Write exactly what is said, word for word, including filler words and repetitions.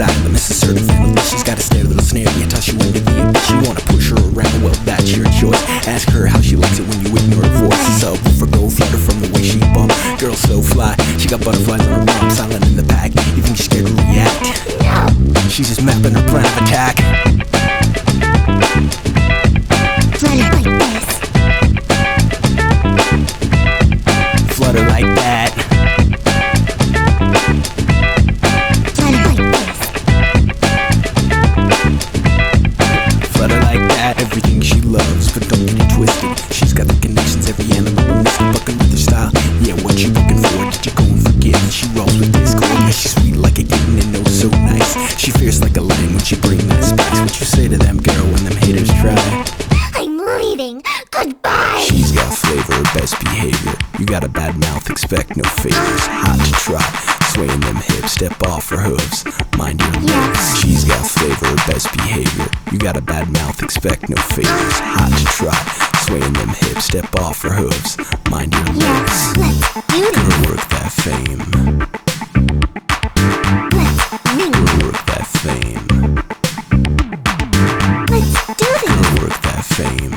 asylum. It's a certain family. She's got a stare, little snare. You toss you into the abyss. You wanna push her around, well that's your choice. Ask her how she likes it when you ignore her voice. So for gold, flutter from the way she bump. Girl so fly, she got butterflies on her rump. Silent in the pack, you think she's scared to react? She's just mapping her plan of attack. Flutter like this. Flutter like that. Flutter like this. Flutter like that. Everything she loves, but don't get it twisted. She's got the connections, every animal missed. Fucking with her style. Yeah, what you looking for? Did you go and forget? She rolls with this chord. Yeah, she's sweet like a kitten and knows so nice. She fierce like a lion when she bring that spice. What you say to them, girl, when them haters try? I'm leaving. Goodbye. She's got flavor, best behavior. You got a bad mouth, expect no favors. Hot to try, swaying them hips, step off her hooves, mind your lips. She's got flavor, best behavior. You got a bad mouth, expect no favors. Hot to try, swaying them hips, step off her hooves, mind your lips. Let's do this. Gonna work that fame. Let's do Gonna work that fame. Let's do this. Gonna work that fame.